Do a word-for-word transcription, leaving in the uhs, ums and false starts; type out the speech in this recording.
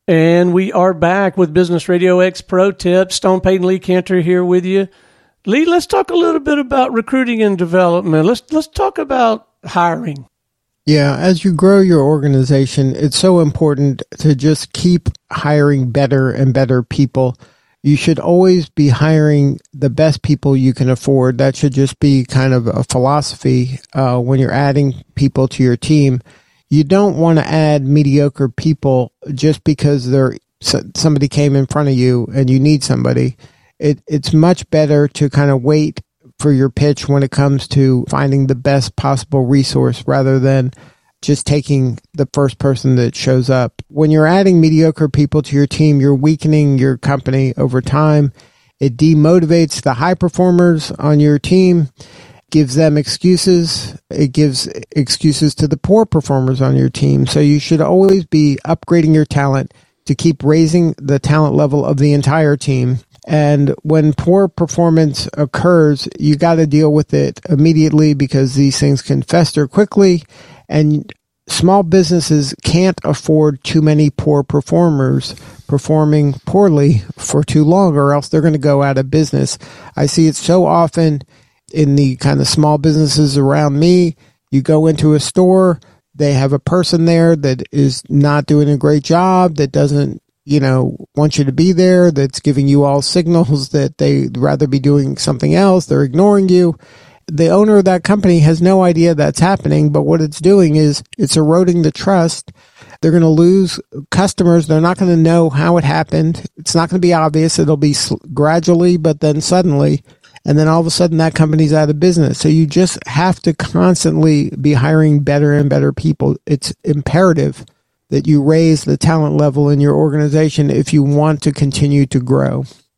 And we are back with Business Radio X Pro Tips. Stone Payton Lee Cantor here with you. Lee, let's talk a little bit about recruiting and development. Let's let's talk about hiring. Yeah, as you grow your organization, it's so important to just keep hiring better and better people. You should always be hiring the best people you can afford. That should just be kind of a philosophy uh, when you're adding people to your team. You don't want to add mediocre people just because they're somebody came in front of you and you need somebody. It, it's much better to kind of wait for your pitch when it comes to finding the best possible resource rather than just taking the first person that shows up. When you're adding mediocre people to your team, you're weakening your company over time. It demotivates the high performers on your team, gives them excuses. It gives excuses to the poor performers on your team. So you should always be upgrading your talent to keep raising the talent level of the entire team. And when poor performance occurs, you got to deal with it immediately because these things can fester quickly. And small businesses can't afford too many poor performers performing poorly for too long, or else they're going to go out of business. I see it so often in the kind of small businesses around me. You go into a store, they have a person there that is not doing a great job, that doesn't, you know, want you to be there, that's giving you all signals that they'd rather be doing something else. They're ignoring you. The owner of that company has no idea that's happening, but what it's doing is it's eroding the trust. They're going to lose customers. They're not going to know how it happened. It's not going to be obvious. It'll be gradually, but then suddenly, and then all of a sudden that company's out of business. So you just have to constantly be hiring better and better people. It's imperative that you raise the talent level in your organization if you want to continue to grow.